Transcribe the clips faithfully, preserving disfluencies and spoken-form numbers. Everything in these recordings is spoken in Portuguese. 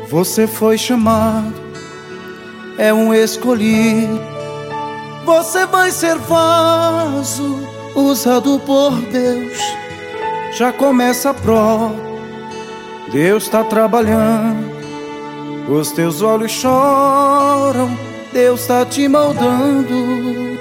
Você foi chamado, é um escolhido. Você vai ser vaso usado por Deus. Já começa a prova, Deus está trabalhando. Os teus olhos choram, Deus está te moldando.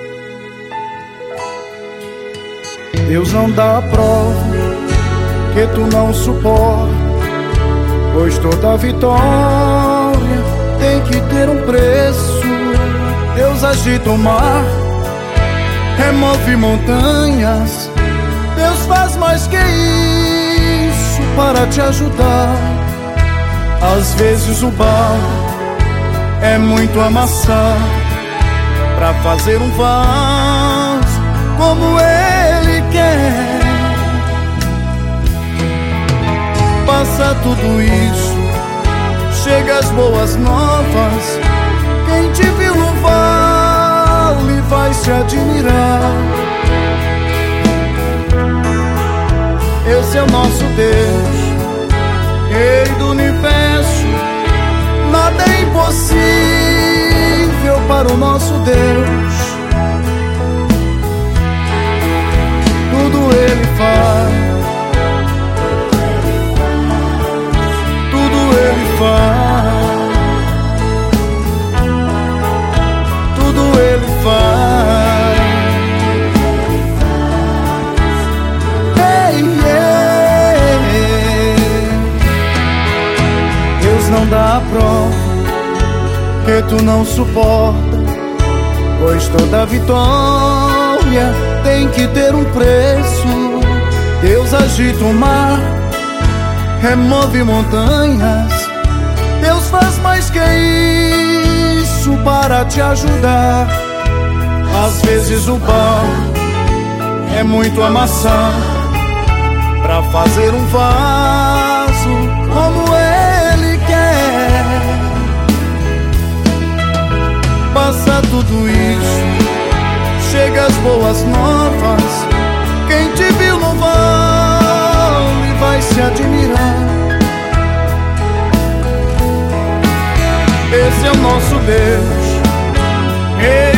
Deus não dá a prova que tu não suporta, pois toda vitória tem que ter um preço. Deus agita o mar, remove montanhas. Deus faz mais que isso para te ajudar. Às vezes o barro é muito amassado para fazer um vaso como Ele quer. Passa tudo isso, chega as boas novas. Quem te viu no vale vai se admirar. Esse é o nosso Deus, Rei do universo. Nada é impossível para o nosso Deus. Tudo Ele faz, tudo Ele faz, tudo Ele faz. Hey, yeah. Deus não dá a prova que tu não suporta, pois toda vitória tem que ter um preço. Deus agita o mar, remove montanhas. Deus faz mais que isso para te ajudar. Às vezes o barro é muito amassado para fazer um vaso como Ele quer. Passa tudo isso, chega as boas novas. Quem te viu no vale vai se admirar. Esse é o nosso Deus, Ei